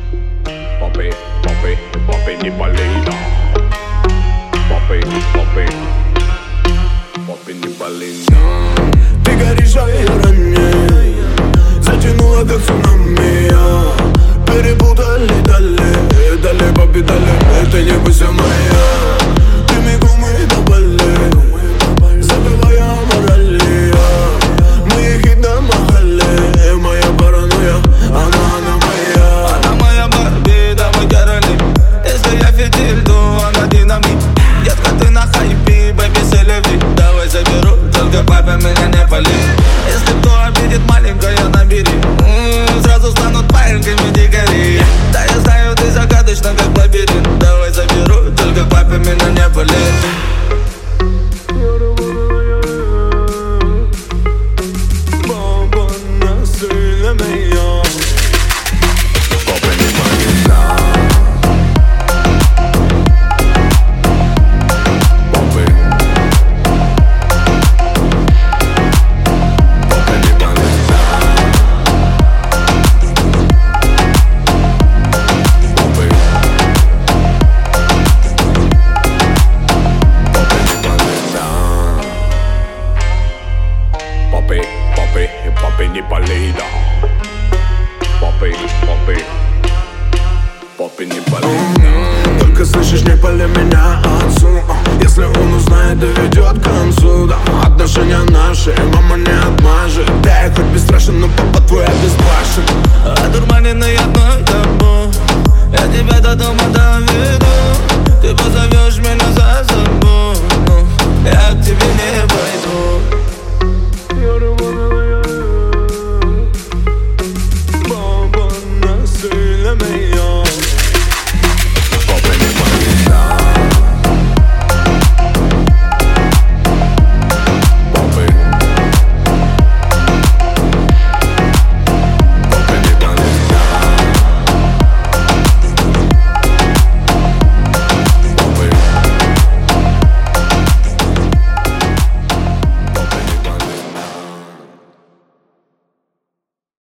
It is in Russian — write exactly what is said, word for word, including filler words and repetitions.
Papi, papi, papi, не болей, да. Papi, papi, papi, не болей, да. Ты горишь, а я ранее. Затянула как цунами. Перепутали, дали, дали, папи, дали. Ты не бойся моя. Ты мигом и на бале. Забывая о морали. Мы их на махале. Моя паранойя, она, она моя. Она моя Барби, да мой Кэролин. Если я фитиль, то она динамит. Детка, ты на хайпе, бэби, селеви. Давай заберу, только папа меня не пали. Если кто обидит, маленькая набери. М-м, Сразу станут пареньками дикари. Да я знаю, ты загадочна, как лабиринт. Давай заберу, только папа меня не пали. Papi, papi, papi, не болей, да. Papi, papi, papi, не болей, да. Только слышишь, не пали меня отцу. Если он узнает, доведет к концу, да. Отношения наши, мама не отмажет. Да, хоть бесстрашен, но папа твой обезбашен. Одурманенный одной тобой, я тебя до дома доведу.